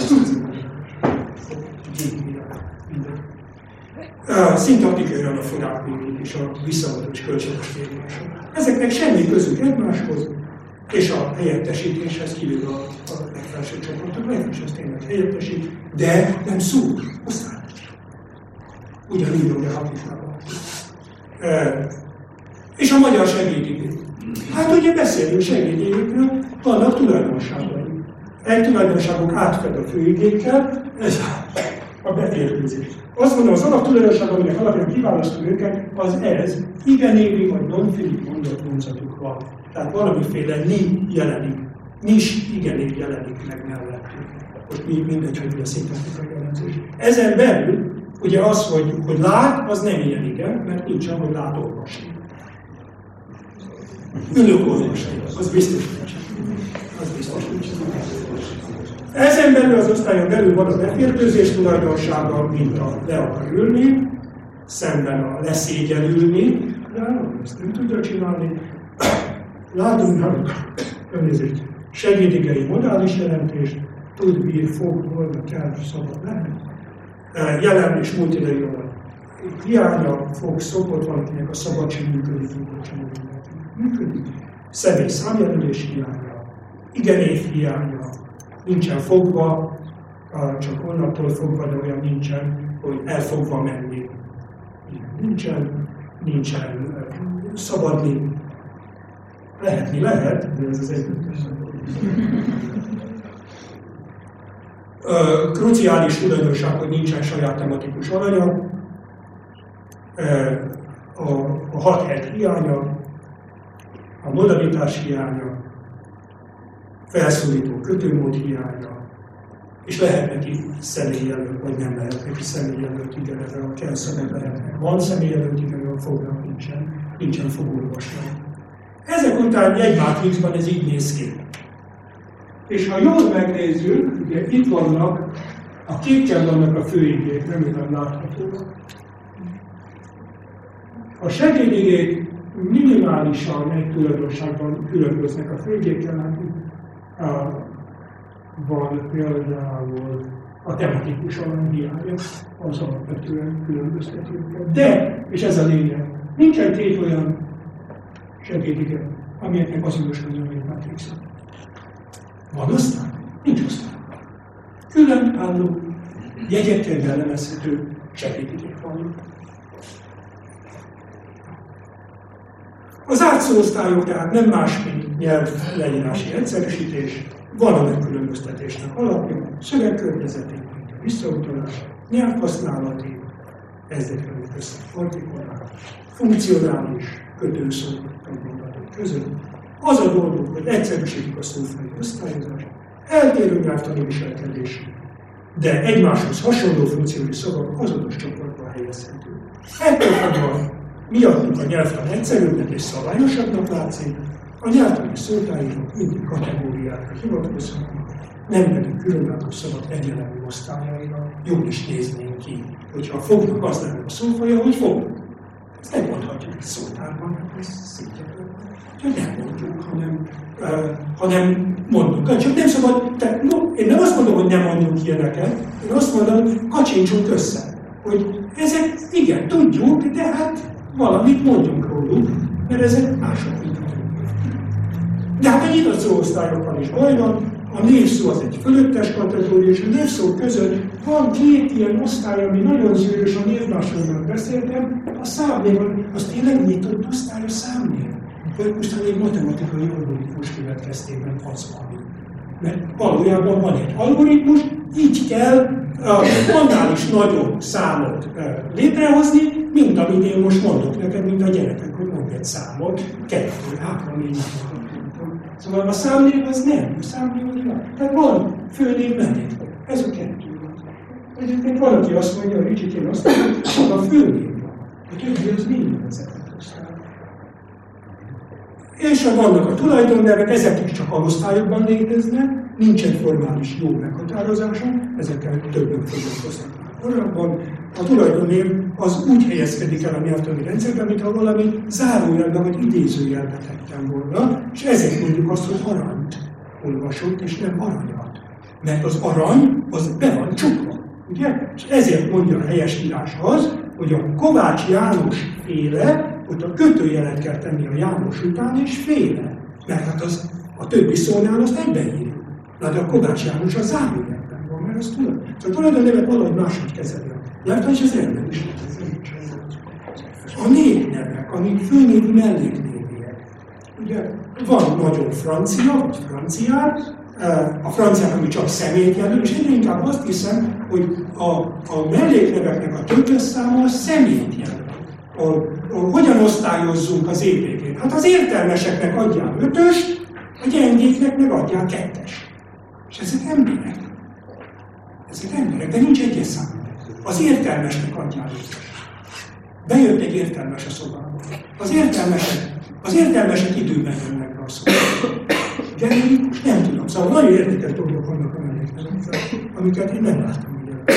szintaptikailag a forákmények és a visszaadó és kölcsönös térülések. Ezeknek semmi közük egymáshoz, és a helyettesítéshez kívül a, a legfelső csoportok, legfelső az tényleg helyettesít, de nem szól, osztály. Ugyanígy, hogy a hatifában. E, és a magyar segédigék. Hát ugye beszélünk segédigékről, vannak tulajdonságai. Egy tulajdonságok átfed a főigékkel, ez a beférkőzés. Azt mondom, az alaptulajdonság, aminek alapján kiválasztom őket, az ez, igenévi vagy non-filip mondatvonzatuk van. Tehát valamiféle ni jelenik, nis igenév jelenik meg mellettük. Most mi mindegy, hogy mi a szintetikai jelenzés. Ezen belül, ugye az, hogy, hogy lát, az nem ilyen igen, mert nincsen, hogy lát olvasni. Ülök olvasni, az biztos nincs. Az biztos nincs. Ezen belül az osztályon belül van a beférkőzés tulajdonsága, mint a le akar ülni, szemben a leszégyenülni, de ezt nem tudja csinálni. Látunk, hogy segédigei modális jelentést, tud, bír, fog, volna, kell, szabad, nem. Jelen és multidejűen hiánya, fog, szokott, valakinek a szabadség működik, működik. Személy számjelölés hiánya, igenév hiánya, nincsen fogva, csak holnaptól fogva, de olyan nincsen, hogy elfogva menni. Nincsen, nincsen szabadni. Lehetni lehet, de ez az együttes. Kruciális tulajdonság, hogy nincsen saját tematikus alanya, a, a hat hegy hiánya, a modalitás hiánya, felszólító kötőmód hiánya, és lehet neki személyjelölt, vagy nem lehet neki személyjelölt, igen, ezzel a kell szöveg lehetnek. Van személyjelölt, igen, a fognak nincsen, nincsen fogorvosnak. Ezek után egy mátrixban ez így néz ki. És ha jól megnézzük, ugye itt vannak, a kékkel vannak a főigék, nem olyan láthatók. A segédigék minimálisan egy tulajdonságban különböznek a főigékkel. Van például a tematikus alany hiánya, az alapvetően különbözteti őket. De, és ez a lényeg, nincsen két olyan segédige, amelyeknek azonos közömény mátrixa. Van osztály? Nincs osztály. Különálló, jegyekkel jellemezhető segédigék vannak. Az átszóosztályok tehát nem más, mint nyelvleírási egyszerűsítés, van a megkülönböztetésnek alapja, szövegkörnyezeti, visszautalás, nyelvhasználati, ezekre össze artikulál, funkcionális kötőszó mondatok között. Az a dolgok, hogy egyszerűsítik a szófai osztályozást, eltérő nyelvtani viselkedés, de egymáshoz hasonló funkciói szavak azonos csoportban helyezhető. Ettől fogva miattuk a nyelvtan egyszerűbbnek és szabályosabbnak látszik, a nyelvtani szótályok mindig kategóriákra hivatkozhatnak, nem pedig különálló szavak egyenlő osztályaira, jól is néznénk ki, hogyha a fognak az lenne a szófaja, hogy fog. Ezt nem mondhatjuk egy szótárban, mert ez szintjában. Úgyhogy nem mondjuk, hanem, uh, hanem mondunk. Csak nem szabad, te, no, én nem azt mondom, hogy nem mondjuk ilyeneket, én azt mondom, hogy kacsincsunk össze. Hogy ezek, igen, tudjuk, de hát valamit mondjunk róluk, mert ezek mások mint de hát a nyitott szóosztályokkal is baj van, a névszó az egy fölöttes kategória, és a névszó között van két ilyen osztály, ami nagyon zűrös, a névmásról beszéltem, a számnév, az tényleg nyitott osztály a számnév. Vagy most egy matematikai algoritmus következtében az van. Mert valójában van egy algoritmus, így kell uh, annál is nagyobb számot uh, létrehozni, mint amit én most mondok neked, mint a gyerekek, hogy mondj egy számot, kettő, három, négy, szóval a számnév az nem, a számnév az nem. Tehát van főnév, mennév. Ez a kettő van. Egyébként valaki azt mondja, a Ricsikén azt mondja, hogy a főnév van. A többi az minden ezeket osztály. És vannak a tulajdonnevek, ezek is csak alosztályokban léteznek, nincsen formális jó meghatározása, ezekkel többen foglalkoznak korábban. A tulajdonnév az úgy helyezkedik el a nyelvtani rendszerben, mintha valami zárójelbe vagy idézőjelbe tettem volna, és ezért mondjuk azt, hogy aranyt olvasott, és nem aranyat. Mert az arany, az be van csukva, ugye? És ezért mondja a helyesírás az, hogy a Kovács János féle, ott a kötőjelet kell tenni a János után, és féle. Mert hát az, a többi szónál azt egybeírjuk. Na de a Kovács János a zárójelben van, mert azt tudod. Szóval tulajdonnévet valahogy máshogy kezeli. Lehet, és az elmen is a névnevek, amik főnévi melléknéviek. Ugye van nagyon francia, vagy franciák, a franciák, ami csak személyt jelöl, és egyre inkább azt hiszem, hogy a, a mellékneveknek a többes száma a személyt jelöl. A, a, hogyan osztályozzunk az é pé gén? Hát az értelmeseknek adjál ötöst, a gyengéknek meg adjál kettes. És ezek emberek. Ezek emberek, de nincs egyes szám. Az értelmesnek adjál ötöst. Bejött egy értelmes a szobába. Az értelmesek, az értelmesek időben jönnek be a szobába. Gyengék, most nem tudom. Szóval nagyon érdekes dolgok vannak a melléknevezek, amiket én nem láttam.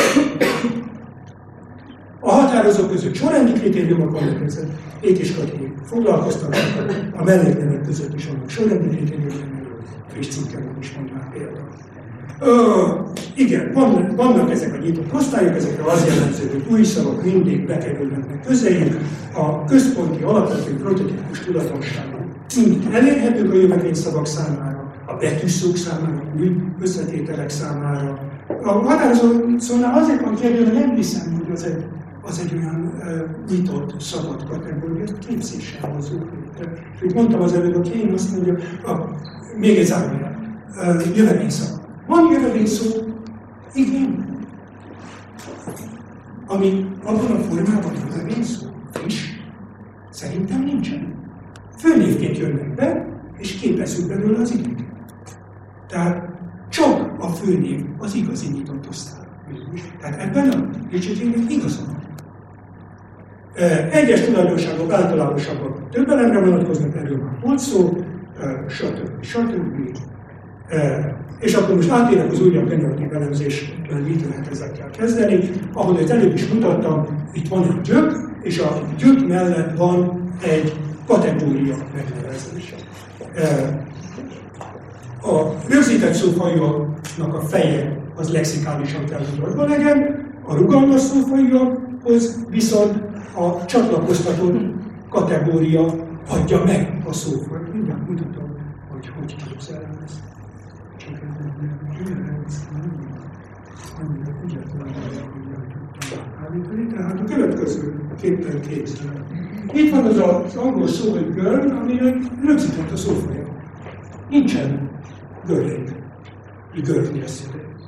A határozók között sorrendi kritériumok vannak, ezzel Ékis-Kati foglalkoztatnak, a melléknevek között is vannak sorrendi kritériumok, friss cikkemben is van már példa. Ö, igen, vannak, vannak ezek a nyitott osztályok, ezekre az jellemző, hogy új szavak mindig bekerülnek közéjük, a központi alapvető prototípus tulajdonságú Mind elérhetők a jövevényszavak számára, a betűszók számára, új összetételek számára. A határozó szónál azért van kérdő, hogy nem hiszem, hogy az egy, az egy olyan uh, nyitott, szabad kategória, ezt képzéssel hozzuk létre. És úgy mondtam az előbb, hogy én azt mondja, ah, még egy zárójel, uh, jövevényszak. Van jövevényszó, igen, ami abban a formában jövevényszó is, szerintem nincsen. Főnévként jönnek be, és képezünk belőle az igéket. Tehát csak a főnév az igazi nyitott osztály. Tehát ebben a Ricsikének igaza van. Egyes tulajdonságok általánosabbak több elemre vonatkoznak, erről már volt szó, stb. stb. És akkor most átérek az újabb generatív elemzésre, mit lehet ezekkel kezdeni. Ahogy az előbb is mutattam, itt van egy gyök, és a gyök mellett van egy kategória megnevezése. A rögzített szófajoknak a feje az lexikálisan kell, hogy orva legyen, a rugalmas szófajokhoz viszont a csatlakoztató kategória adja meg a szófajt. Mindjárt mutatom, hogy hogy képzelem ezt. Csak tehát a következő képen képzelem. Itt van az az angol szó, hogy girl, aminek rögzített a szófaja. Nincsen görlény. Görlni ezt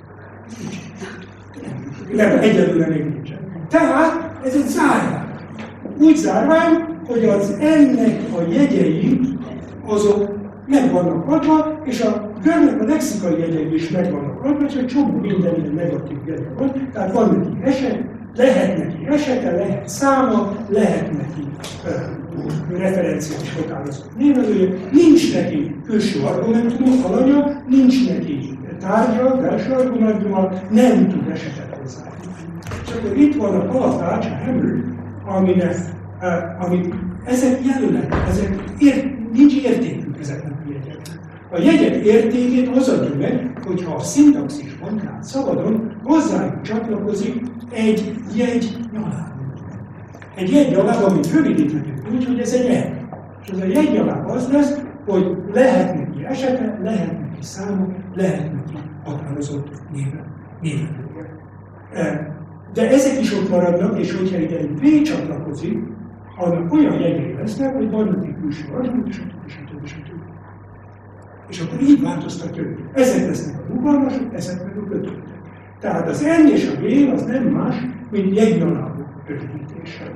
nem, egyelőre még nincsen. Tehát ez egy zárvány. Úgy zárvány, hogy az ennek a jegyei azok meg vannak adva, és a görnek a lexikai jegyei is meg vannak adva, és egy csomó minden ilyen negatív jegye van. Tehát van neki eset, lehet neki esete, lehet száma, lehet neki uh, referenciális határozott névelője, nincs neki külső argumentumok, alanya, nincs neki tárgya, belső argumentuma, nem tud esetet hozzáadni. És akkor itt van a kalapács, a hammer, aminek, uh, amit ezek jelölek, ezek ér, nincs értékük ezeknek a jegyeknek. A jegyek értékét az adja meg, hogyha a szintaxisban, tehát szabadon, hozzájuk csatlakozik egy jegy nyaláb. Egy jegy nyaláb, amit rövidíthetünk úgy, hogy ez egy jegy. És az a jegy nyaláb az lesz, hogy lehet neki esete, lehet neki száma, lehet neki határozott névelője. De ezek is ott maradnak, és hogyha ide egy V csatlakozik, annak olyan jegyei lesznek, hogy van neki külső argument, és stb. stb. stb. És akkor így változtatja őket. Ezek lesznek a rugalmasok, ezek meg a kötődtek. Tehát az N és a G az nem más, mint jegynalábú rövidítése.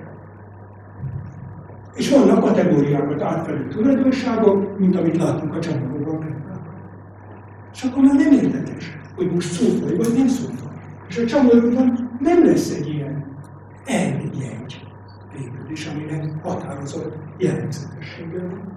És vannak kategóriákat átfelő tulajdonságok, mint amit látunk a csomagokban. És akkor már nem érdekes, hogy most szófaj vagy nem szófaj. És a csomagokban nem lesz egy ilyen N-jegy végül is, aminek határozott jellegzetessége van.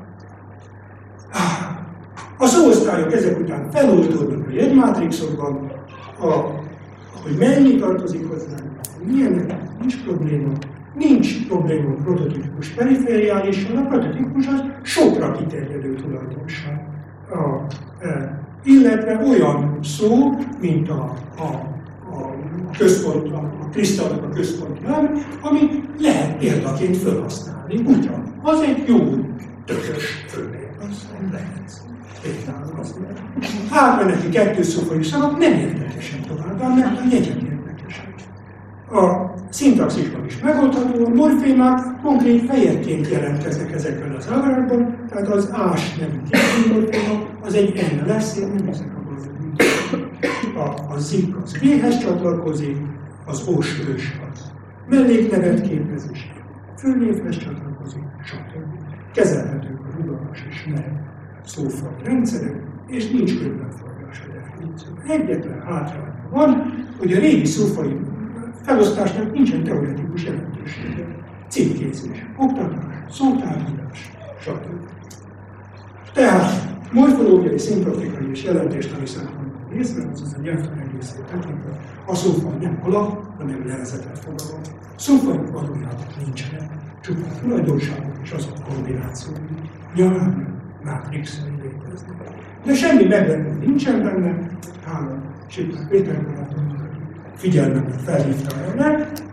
A szóosztályok ezek után feloldódnak a jegymátrixokban, hogy mennyi tartozik hozzá, milyennek nincs probléma. Nincs probléma a prototípus perifériálissal, a prototípus az sokra kiterjedő tulajdonság. A, e, illetve olyan szó, mint a, a, a központ, a, a krisztállnak a központi láb, amit lehet példaként felhasználni. Ugyan, az egy jó tökös fölnél, az lehet. Átmeneti kettő szófajú szavak nem érdekesek tovább, mert a jegyek érdekesek. A szintaxisban is megoldható, a morfémák konkrét fejekként jelentkeznek ezekben az ábrákban, tehát az ás nevű morféma, az egy N lesz, én nem hiszek abban a, a zik az V-hez csatlakozik, az os ős az melléknevet képez, és főnévhez csatlakozik, stb. Kezelhetők a rugalmas és nem szófaj rendszerek, és nincs körbenforgás a definíció. Egyetlen hátránya van, hogy a régi szófai felosztásnak nincsen teoretikus jelentősége. Címkézés, oktatás, szótárgyítás, stb. Tehát morfológiai, szintaktikai és jelentéstani szempontból nézve, azaz a nyelvtan egészét tekintve, a szófaj nem alap, hanem levezetett fogalom. Szófajok valójában nincsenek, csupán tulajdonságok és azok kombinációi. Nyilván mátrixai léteznek. De semmi meglepő nincsen benne, hála Sipler Péter barátomnak, figyelmemet felhívta erre,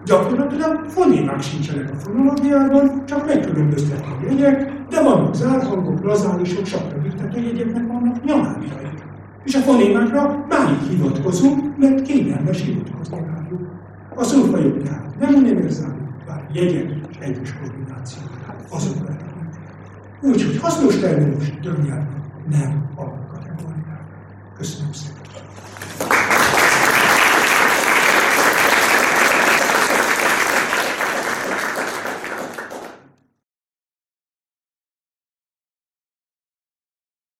Gyakorlatilag fonémák sincsenek a fonológiában, csak megkülönböztetnek a jegyek, de vannak zárhangok, lazálisok, stb. Tehát a jegyeknek vannak nyalábjai. És a fonémákra máig hivatkozunk, mert kényelmes hivatkozni rájuk. A szófajok tehát nem univerzális, bár jegyek és egyes kombinációk azok lehetnek. Úgyhogy hasznos terminus, többnyelven nem alapkategóriák. Köszönöm szépen.